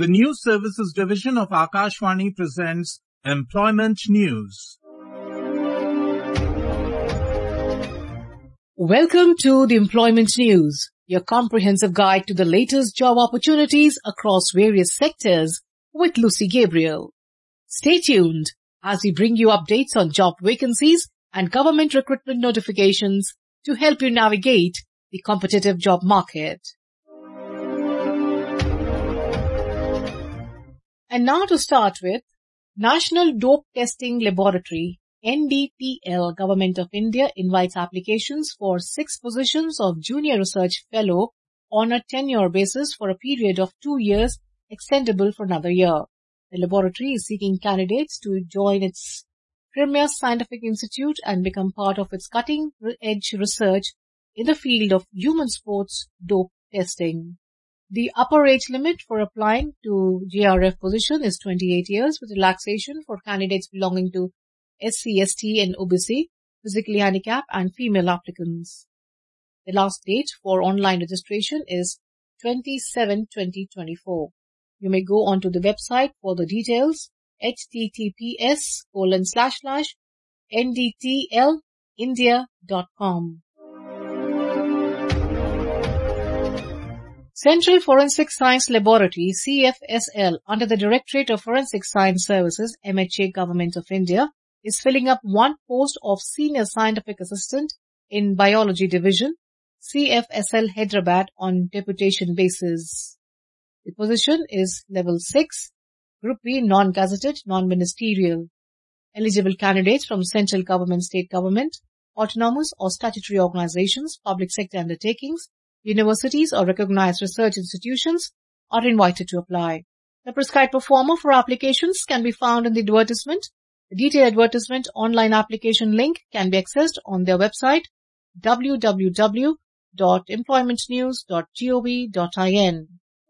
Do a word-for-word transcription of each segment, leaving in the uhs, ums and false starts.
The News Services Division of Akashvani presents Employment News. Welcome to the Employment News, your comprehensive guide to the latest job opportunities across various sectors with Lucy Gabriel. Stay tuned as we bring you updates on job vacancies and government recruitment notifications to help you navigate the competitive job market. And now to start with, National Dope Testing Laboratory, N D T L, Government of India invites applications for six positions of Junior Research Fellow on a tenure basis for a period of two years, extendable for another year. The laboratory is seeking candidates to join its premier scientific institute and become part of its cutting-edge research in the field of human sports dope testing. The upper age limit for applying to J R F position is twenty-eight years, with relaxation for candidates belonging to S C, S T and O B C, physically handicapped and female applicants. The last date for online registration is twenty-seven twenty twenty-four. You may go onto the website for the details, https colon slash slash ndtlindia dot com. Central Forensic Science Laboratory, C F S L, under the Directorate of Forensic Science Services, M H A, Government of India, is filling up one post of Senior Scientific Assistant in Biology Division, C F S L Hyderabad, on deputation basis. The position is Level six, Group B, non-gazetted, non-ministerial. Eligible candidates from central government, state government, autonomous or statutory organizations, public sector undertakings, universities or recognized research institutions are invited to apply. The prescribed performer for applications can be found in the advertisement. The detailed advertisement online application link can be accessed on their website w w w dot employment news dot gov dot in.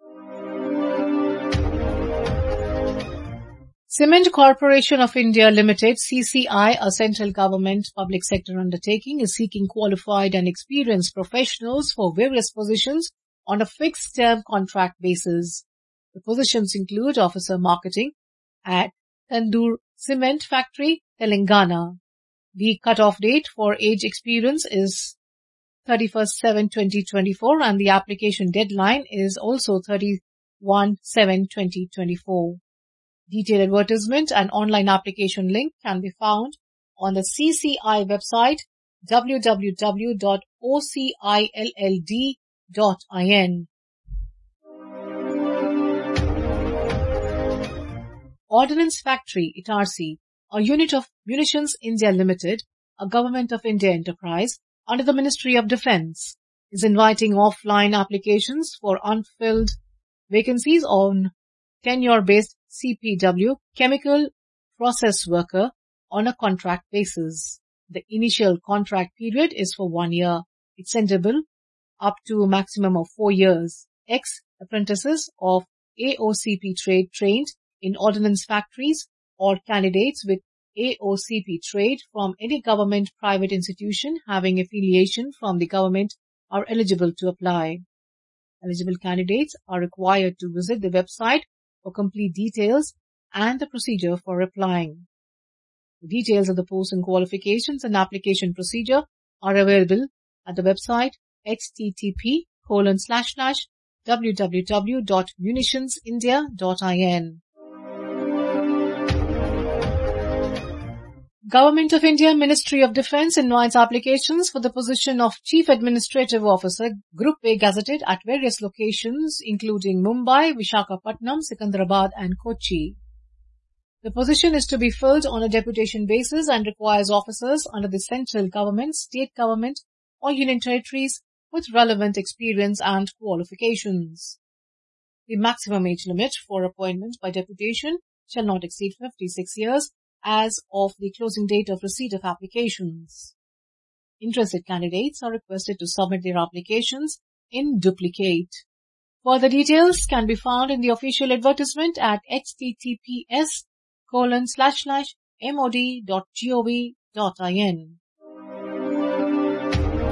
Cement Corporation of India Limited, C C I, a central government public sector undertaking, is seeking qualified and experienced professionals for various positions on a fixed-term contract basis. The positions include Officer Marketing at Tandoor Cement Factory, Telangana. The cut-off date for age experience is thirty-first seven twenty twenty-four and the application deadline is also thirty-first seven twenty twenty-four. Detailed advertisement and online application link can be found on the C C I website w w w dot o c i l l d dot in. Ordnance Factory, Itarsi, a unit of Munitions India Limited, a Government of India enterprise under the Ministry of Defence, is inviting offline applications for unfilled vacancies on tenure-based C P W, chemical process worker, on a contract basis. The initial contract period is for one year, extendable up to a maximum of four years. Ex-apprentices of A O C P trade trained in ordnance factories or candidates with A O C P trade from any government private institution having affiliation from the government are eligible to apply. Eligible candidates are required to visit the website for complete details and the procedure for applying. The details of the post and qualifications and application procedure are available at the website http colon slash slash www dot munitions india dot in. Government of India Ministry of Defence invites applications for the position of Chief Administrative Officer, Group A gazetted at various locations including Mumbai, Visakhapatnam, Secunderabad and Kochi. The position is to be filled on a deputation basis and requires officers under the central government, state government or union territories with relevant experience and qualifications. The maximum age limit for appointment by deputation shall not exceed fifty-six years as of the closing date of receipt of applications. Interested candidates are requested to submit their applications in duplicate. Further details can be found in the official advertisement at https colon slash slash mod dot gov dot in.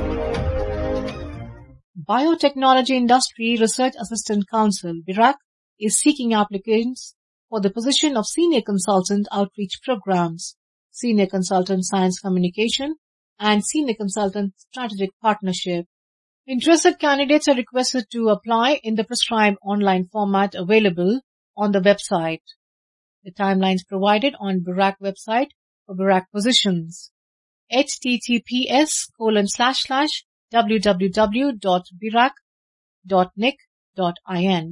Biotechnology Industry Research Assistant Council, B I R A C, is seeking applicants for the position of Senior Consultant Outreach Programs, Senior Consultant Science Communication, and Senior Consultant Strategic Partnership. Interested candidates are requested to apply in the prescribed online format available on the website. The timelines provided on B I R A C website for B I R A C positions. https colon slash slash www dot birac dot nic dot in.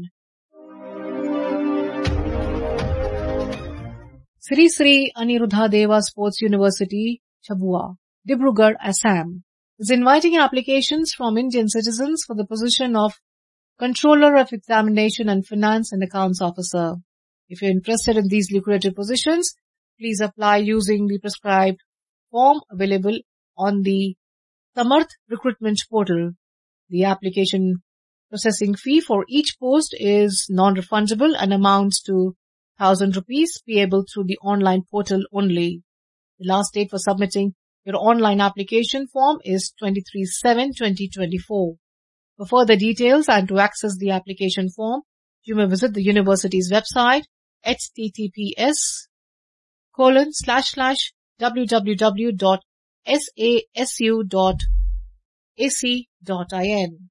Sri Sri Aniruddha Deva Sports University, Chabua, Dibrugarh, Assam, is inviting applications from Indian citizens for the position of Controller of Examination and Finance and Accounts Officer. If you're interested in these lucrative positions, please apply using the prescribed form available on the Samarth recruitment portal. The application processing fee for each post is non-refundable and amounts to one thousand rupees payable through the online portal only. The last date for submitting your online application form is twenty-three seven twenty twenty-four. For further details and to access the application form, you may visit the university's website https colon slash slash www dot sasu dot ac dot in.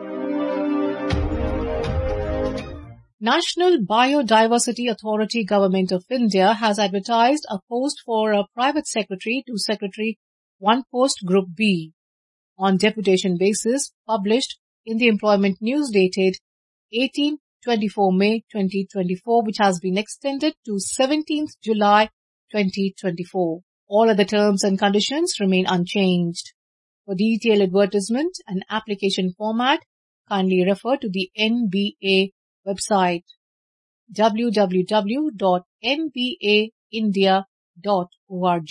National Biodiversity Authority Government of India has advertised a post for a private secretary to secretary one post group B on deputation basis, published in the employment news dated eighteenth to twenty-fourth May twenty twenty-four, which has been extended to seventeenth July twenty twenty-four. All other terms and conditions remain unchanged. For detailed advertisement and application format, kindly refer to the N B A website w w w dot n b a india dot org.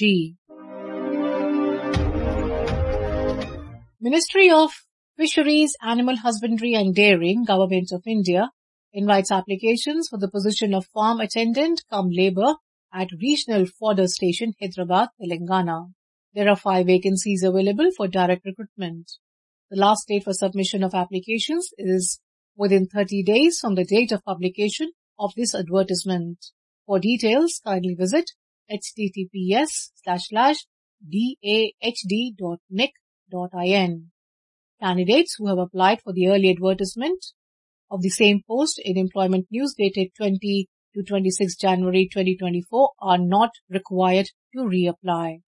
Ministry of Fisheries, Animal Husbandry and Dairying, Government of India, invites applications for the position of farm attendant cum labour at Regional Fodder Station, Hyderabad, Telangana. There are five vacancies available for direct recruitment. The last date for submission of applications is within thirty days from the date of publication of this advertisement. For details, kindly visit https slash slash dahd dot nic dot in. Candidates who have applied for the early advertisement of the same post in Employment News dated twentieth to twenty-sixth January twenty twenty-four are not required to reapply.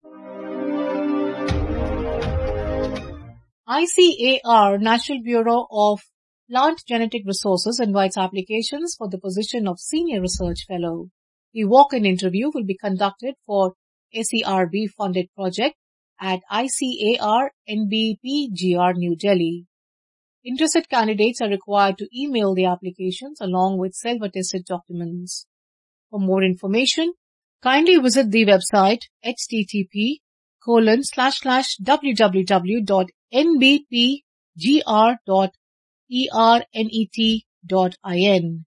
I C A R, National Bureau of Plant Genetic Resources, invites applications for the position of Senior Research Fellow. The walk-in interview will be conducted for S E R B-funded project at I C A R N B P G R, New Delhi. Interested candidates are required to email the applications along with self-attested documents. For more information, kindly visit the website http colon slash slash www dot n b p g r dot ernet dot in.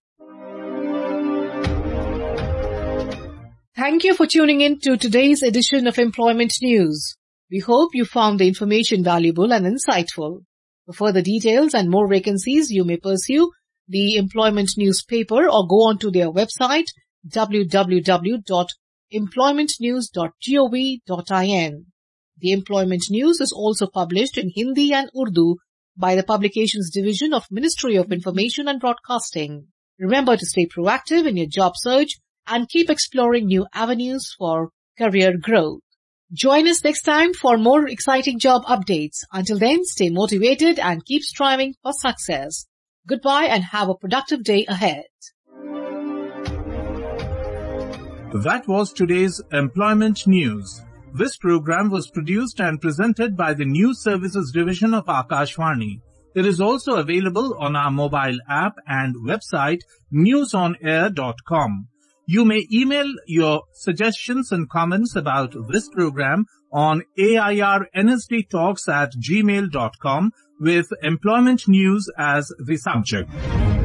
Thank you for tuning in to today's edition of Employment News. We hope you found the information valuable and insightful. For further details and more vacancies, you may pursue the Employment newspaper or go on to their website w w w dot employment news dot gov dot in. The Employment News is also published in Hindi and Urdu by the Publications Division of Ministry of Information and Broadcasting. Remember to stay proactive in your job search and keep exploring new avenues for career growth. Join us next time for more exciting job updates. Until then, stay motivated and keep striving for success. Goodbye and have a productive day ahead. That was today's Employment News. This program was produced and presented by the News Services Division of Akashvani. It is also available on our mobile app and website news on air dot com. You may email your suggestions and comments about this program on airnsdtalks at gmail dot com with Employment News as the subject.